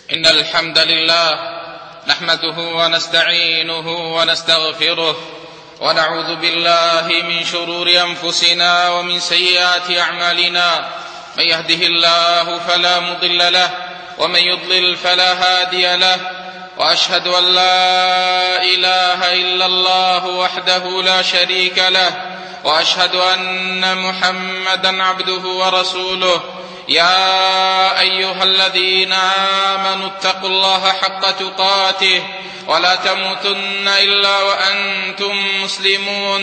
إن الحمد لله نحمده ونستعينه ونستغفره ونعوذ بالله من شرور أنفسنا ومن سيئات أعمالنا. من يهده الله فلا مضل له ومن يضلل فلا هادي له، وأشهد أن لا إله إلا الله وحده لا شريك له، وأشهد أن محمدا عبده ورسوله. يا أيها الذين آمنوا اتقوا الله حق تقاته ولا تموتن إلا وأنتم مسلمون.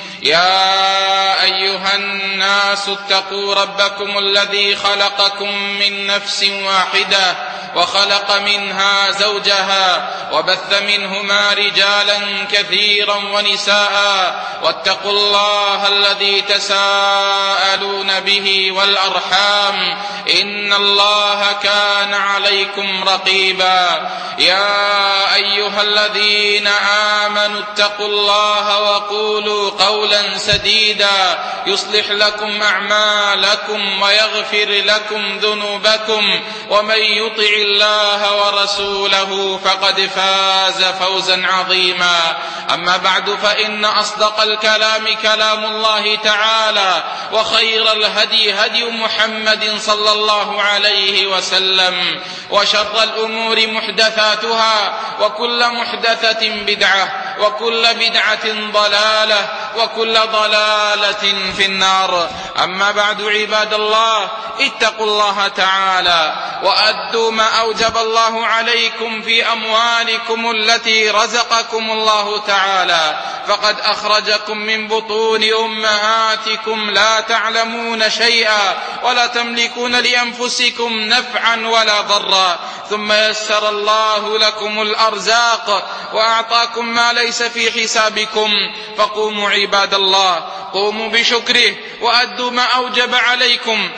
يا أيها الناس اتقوا ربكم الذي خلقكم من نفس واحدة وخلق منها زوجها وبث منهما رجالا كثيرا ونساء، واتقوا الله الذي تساءلون به والأرحام إن الله كان عليكم رقيبا. يا أيها الذين آمنوا اتقوا الله وقولوا قولا سديدا يصلح لكم أعمالكم ويغفر لكم ذنوبكم، ومن يطع الله ورسوله فقد فاز فوزا عظيما. أما بعد، فإن أصدق الكلام كلام الله تعالى، وخير الهدي هدي محمد صلى الله عليه وسلم، وشر الأمور محدثاتها، وكل محدثة بدعة، وكل بدعة ضلالة، وكل ضلالة في النار. أما بعد، عباد الله، اتقوا الله تعالى وأدوا ما أوجب الله عليكم في أموالكم التي رزقكم الله تعالى، فقد أخرجكم من بطون أمهاتكم لا تعلمون شيئا ولا تملكون لأنفسكم نفعا ولا ضرا، ثم يسر الله لكم الأرزاق وأعطاكم ما ليس في حسابكم. فقوموا عباد الله، قوموا بشكره وأدوا ما أوجب عليكم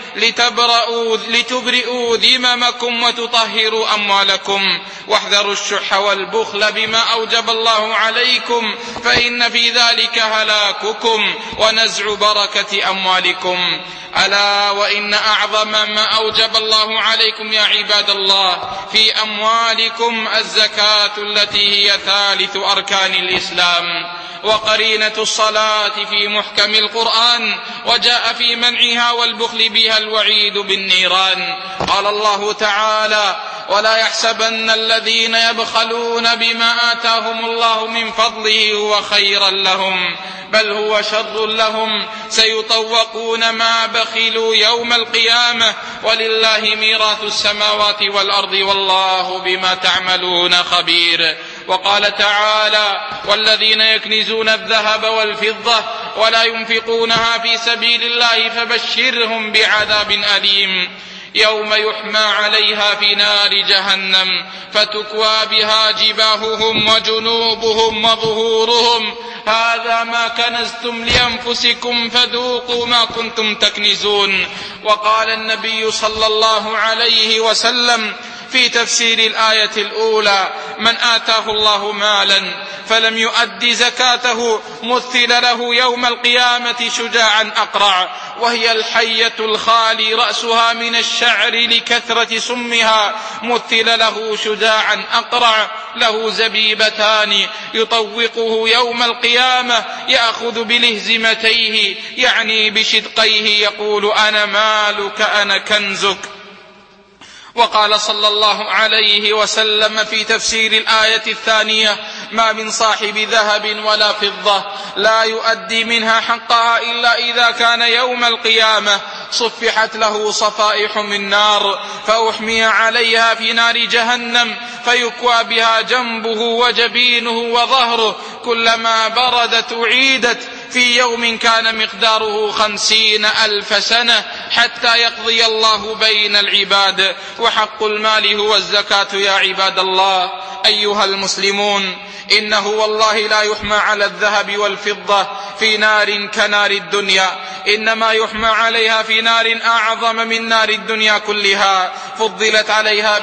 لتبرئوا ذممكم وتطهروا أموالكم، واحذروا الشح والبخل بما أوجب الله عليكم، فإن في ذلك هلاككم ونزع بركة أموالكم. ألا وإن أعظم ما أوجب الله عليكم يا عباد الله في أموالكم الزكاة، التي هي ثالث أركان الإسلام وقرينة الصلاة في محكم القرآن، وجاء في منعها والبخل بها الوعيد بالنيران. قال الله تعالى: ولا يحسبن الذين يبخلون بما آتاهم الله من فضله هو خيرا لهم، بل هو شر لهم، سيطوقون ما بخلوا يوم القيامة، ولله ميراث السماوات والأرض والله بما تعملون خبير. وقال تعالى: والذين يكنزون الذهب والفضة ولا ينفقونها في سبيل الله فبشرهم بعذاب أليم، يوم يحمى عليها في نار جهنم فتكوى بها جباههم وجنوبهم وظهورهم، هذا ما كنزتم لأنفسكم فذوقوا ما كنتم تكنزون. وقال النبي صلى الله عليه وسلم في تفسير الآية الأولى: من آتاه الله مالا فلم يؤد زكاته مثل له يوم القيامة شجاعا أقرع، وهي الحية الخالي رأسها من الشعر لكثرة سمها، مثل له شجاعا أقرع له زبيبتان يطوقه يوم القيامة، يأخذ بلهزمتيه يعني بشدقيه، يقول: أنا مالك أنا كنزك. وقال صلى الله عليه وسلم في تفسير الآية الثانية: ما من صاحب ذهب ولا فضة لا يؤدي منها حقها إلا إذا كان يوم القيامة صفحت له صفائح من نار، فأحمي عليها في نار جهنم فيكوى بها جنبه وجبينه وظهره، كلما بردت أعيدت في يوم كان مقداره 50,000 سنة حتى يقضي الله بين العباد. وحق المال هو الزكاة يا عباد الله. أيها المسلمون، إنه والله لا يحمى على الذهب والفضة في نار كنار الدنيا، إنما يحمى عليها في نار أعظم من نار الدنيا كلها، فضلت عليها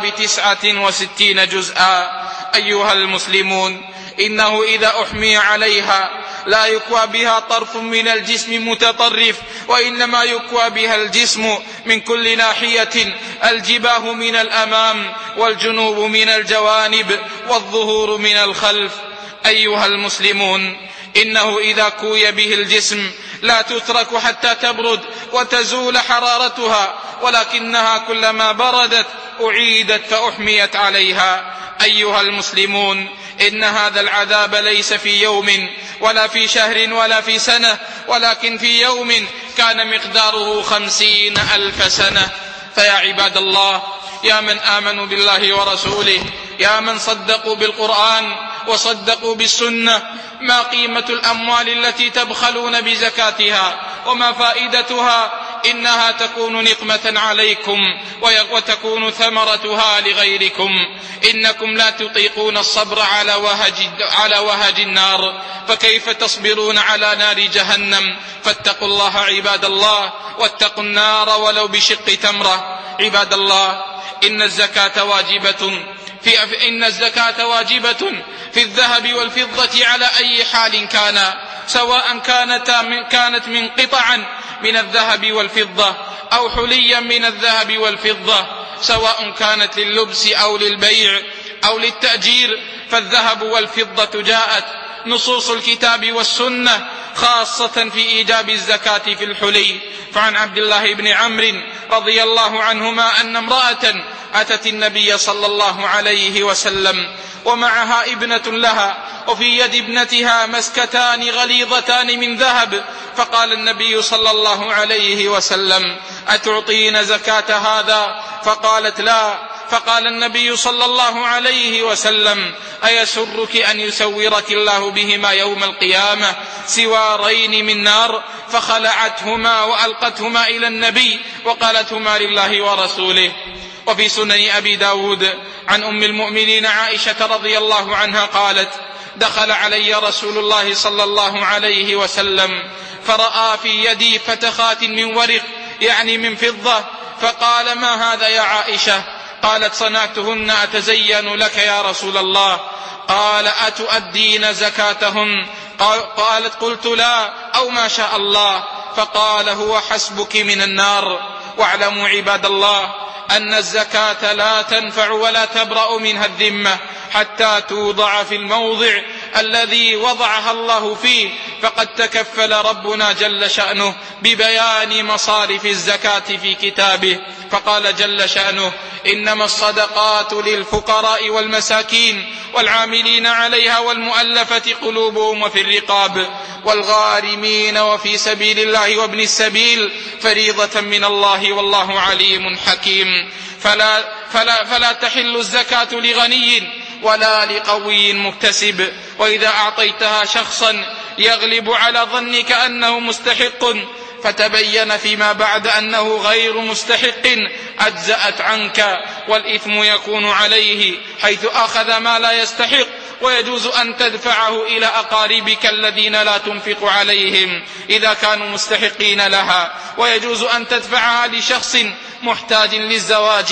ب69 جزءا. أيها المسلمون، إنه إذا أحمي عليها لا يكوى بها طرف من الجسم متطرف، وإنما يكوى بها الجسم من كل ناحية، الجباه من الأمام والجنوب من الجوانب والظهور من الخلف. أيها المسلمون، إنه إذا كوي به الجسم لا تترك حتى تبرد وتزول حرارتها، ولكنها كلما بردت أعيدت فأحميت عليها. أيها المسلمون، إن هذا العذاب ليس في يوم ولا في شهر ولا في سنة، ولكن في يوم كان مقداره 50,000 سنة. فيا عباد الله، يا من آمنوا بالله ورسوله، يا من صدقوا بالقرآن وصدقوا بالسنة، ما قيمة الأموال التي تبخلون بزكاتها وما فائدتها؟ إنها تكون نقمة عليكم وتكون ثمرتها لغيركم. إنكم لا تطيقون الصبر على وهج النار، فكيف تصبرون على نار جهنم؟ فاتقوا الله عباد الله، واتقوا النار ولو بشق تمرة. عباد الله، إن الزكاة واجبة في الذهب والفضة على أي حال كان، سواء كانت من قطعا من الذهب والفضة أو حليا من الذهب والفضة، سواء كانت لللبس أو للبيع أو للتأجير. فالذهب والفضة جاءت نصوص الكتاب والسنة خاصة في إيجاب الزكاة في الحلي. فعن عبد الله بن عمرو رضي الله عنهما أن امرأة أتت النبي صلى الله عليه وسلم ومعها ابنة لها، وفي يد ابنتها مسكتان غليظتان من ذهب، فقال النبي صلى الله عليه وسلم: أتعطين زكاة هذا؟ فقالت: لا. فقال النبي صلى الله عليه وسلم: أيسرك أن يسورك الله بهما يوم القيامة سوارين من نار؟ فخلعتهما وألقتهما إلى النبي وقالتهما لله ورسوله. وفي سنن أبي داود عن أم المؤمنين عائشة رضي الله عنها قالت: دخل علي رسول الله صلى الله عليه وسلم فرأى في يدي فتخات من ورق، يعني من فضة، فقال: ما هذا يا عائشة؟ قالت: صنعتهن أتزين لك يا رسول الله. قال: أتؤدين زكاتهن؟ قالت: قلت: لا، أو ما شاء الله. فقال: هو حسبك من النار. واعلموا عباد الله أن الزكاة لا تنفع ولا تبرأ منها الذمة حتى توضع في الموضع الذي وضعها الله فيه. فقد تكفل ربنا جل شأنه ببيان مصارف الزكاة في كتابه، فقال جل شأنه: إنما الصدقات للفقراء والمساكين والعاملين عليها والمؤلفة قلوبهم وفي الرقاب والغارمين وفي سبيل الله وابن السبيل فريضة من الله والله عليم حكيم. فلا تحل الزكاة لغني ولا لقوي مكتسب، وإذا أعطيتها شخصا يغلب على ظنك أنه مستحق فتبين فيما بعد أنه غير مستحق أجزأت عنك، والإثم يكون عليه حيث أخذ ما لا يستحق. ويجوز أن تدفعه إلى أقاربك الذين لا تنفق عليهم إذا كانوا مستحقين لها، ويجوز أن تدفعها لشخص محتاج للزواج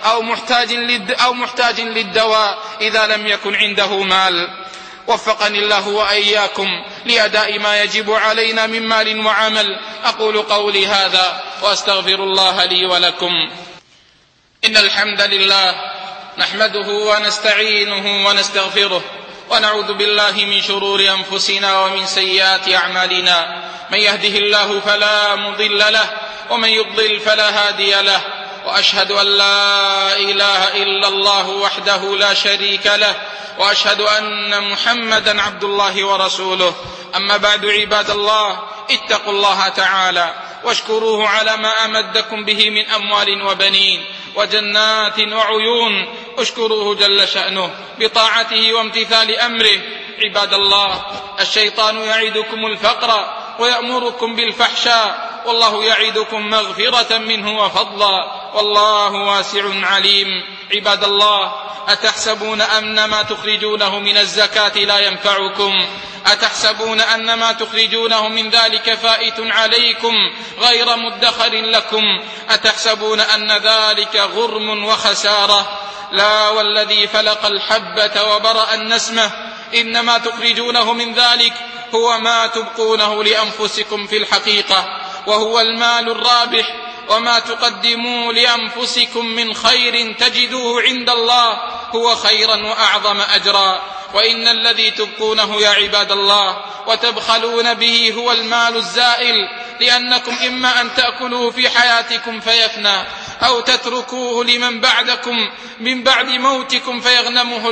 أو محتاج للدواء إذا لم يكن عنده مال. وفقني الله وإياكم لأداء ما يجب علينا من مال وعمل. أقول قولي هذا وأستغفر الله لي ولكم. إن الحمد لله نحمده ونستعينه ونستغفره، ونعوذ بالله من شرور أنفسنا ومن سيئات أعمالنا. من يهده الله فلا مضل له، ومن يضلل فلا هادي له، وأشهد أن لا إله إلا الله وحده لا شريك له، وأشهد أن محمدا عبد الله ورسوله. أما بعد عباد الله، اتقوا الله تعالى واشكروه على ما أمدكم به من أموال وبنين وجنات وعيون. اشكروه جل شأنه بطاعته وامتثال أمره. عباد الله، الشيطان يعدكم الفقر ويأمركم بالفحشاء، والله يعدكم مغفرة منه وفضلا، والله واسع عليم. عباد الله، أتحسبون أن ما تخرجونه من الزكاة لا ينفعكم؟ أتحسبون أن ما تخرجونه من ذلك فائت عليكم غير مدخر لكم؟ أتحسبون أن ذلك غرم وخسارة؟ لا والذي فلق الحبة وبرأ النسمة، إنما تخرجونه من ذلك هو ما تبقونه لأنفسكم في الحقيقة، وهو المال الرابح. وما تقدموا لأنفسكم من خير تجدوه عند الله هو خيرا وأعظم أجرا. وإن الذي تبقونه يا عباد الله وتبخلون به هو المال الزائل، لأنكم إما أن تأكلوه في حياتكم فيفنى، أو تتركوه لمن بعدكم من بعد موتكم فيغنمه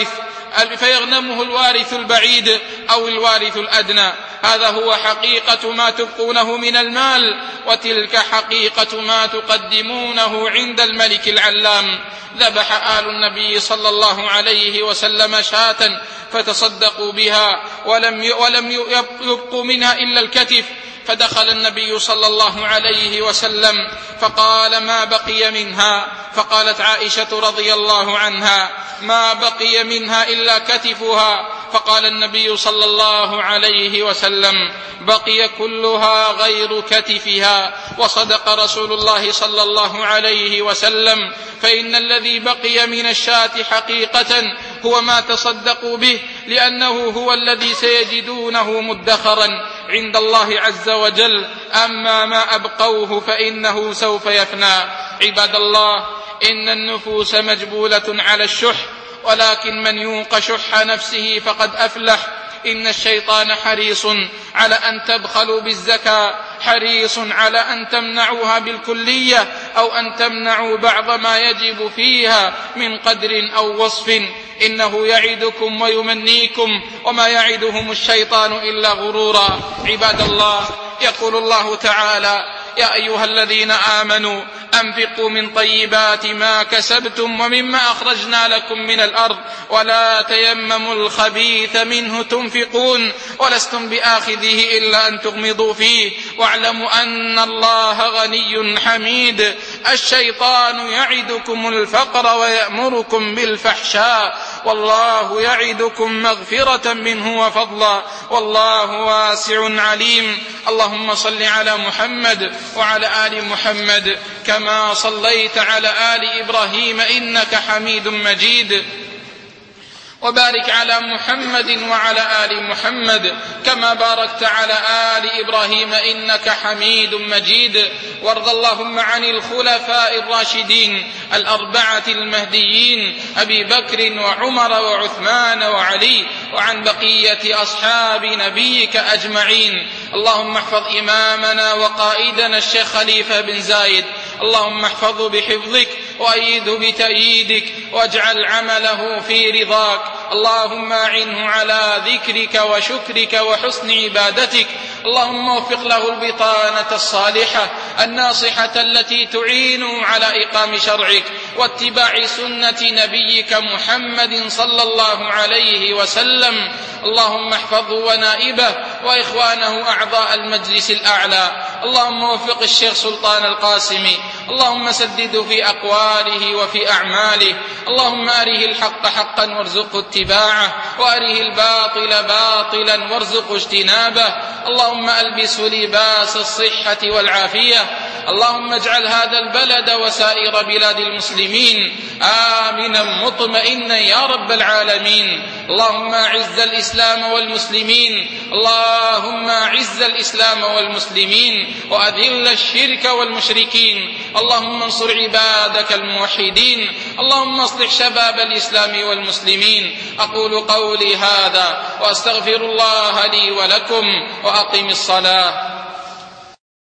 الوارث البعيد أو الوارث الأدنى. هذا هو حقيقة ما تبقونه من المال، وتلك حقيقة ما تقدمونه عند الملك العلام. ذبح آل النبي صلى الله عليه وسلم شاة فتصدقوا بها، ولم يبقوا منها إلا الكتف، فدخل النبي صلى الله عليه وسلم فقال: ما بقي منها؟ فقالت عائشة رضي الله عنها: ما بقي منها إلا كتفها. فقال النبي صلى الله عليه وسلم: بقي كلها غير كتفها. وصدق رسول الله صلى الله عليه وسلم، فإن الذي بقي من الشاة حقيقة هو ما تصدقوا به، لأنه هو الذي سيجدونه مدخرا عند الله عز وجل. أما ما أبقوه فإنه سوف يفنى. عباد الله، إن النفوس مجبولة على الشح، ولكن من يوق شح نفسه فقد أفلح. إن الشيطان حريص على أن تبخلوا بالزكاة، حريص على أن تمنعوها بالكلية، أو أن تمنعوا بعض ما يجب فيها من قدر أو وصف. إنه يعدكم ويمنيكم، وما يعدهم الشيطان إلا غرورا. عباد الله، يقول الله تعالى: يا أيها الذين آمنوا أنفقوا من طيبات ما كسبتم ومما أخرجنا لكم من الأرض ولا تيمموا الخبيث منه تنفقون ولستم بآخذه إلا أن تغمضوا فيه واعلموا أن الله غني حميد. الشيطان يعدكم الفقر ويأمركم بالفحشاء، والله يعدكم مغفرة منه وفضلا، والله واسع عليم. اللهم صل على محمد وعلى آل محمد كما صليت على آل إبراهيم إنك حميد مجيد، وبارك على محمد وعلى آل محمد كما باركت على آل إبراهيم إنك حميد مجيد. وارض اللهم عن الخلفاء الراشدين الأربعة المهديين أبي بكر وعمر وعثمان وعلي، وعن بقية أصحاب نبيك أجمعين. اللهم احفظ إمامنا وقائدنا الشيخ خليفة بن زايد، اللهم احفظه بحفظك وأيده بتأييدك، واجعل عمله في رضاك. اللهم أعنه على ذكرك وشكرك وحسن عبادتك. اللهم وفق له البطانة الصالحة الناصحة التي تعين على إقام شرعك واتباع سنة نبيك محمد صلى الله عليه وسلم. اللهم احفظه ونائبه وإخوانه أعضاء المجلس الأعلى. اللهم وفق الشيخ سلطان القاسمي، اللهم سدده في أقواله وفي أعماله. اللهم أره الحق حقا وارزقه اتباعه، وأره الباطل باطلا وارزقه اجتنابه. اللهم ألبسه لباس الصحة والعافية. اللهم اجعل هذا البلد وسائر بلاد المسلمين آمنا مطمئنا يا رب العالمين. اللهم أعز الإسلام والمسلمين، اللهم أعز الإسلام والمسلمين وأذل الشرك والمشركين. اللهم انصر عبادك الموحدين. اللهم اصلح شباب الإسلام والمسلمين. أقول قولي هذا وأستغفر الله لي ولكم، وأقم الصلاة.